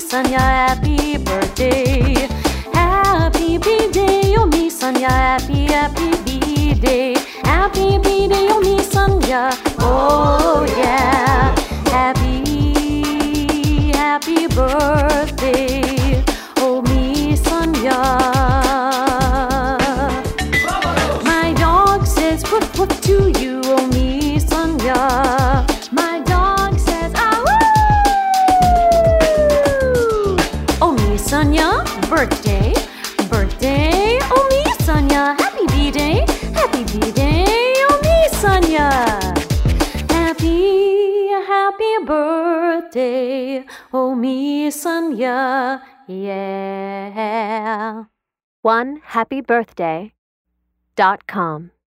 Sonia, happy birthday. Happy B-Day, oh me, Sonia, happy B-Day. Happy B-Day, oh me, Sonia, oh yeah. Happy birthday, oh me, Sonia. My dog says whoop whoop to you, oh me, Sonia. My dog says ah woo. Oh me, Sonia, birthday, oh me, Sonia, happy B-Day, oh me, Sonia. Happy birthday, oh me, Sonia, yeah. OneHappyBirthday.com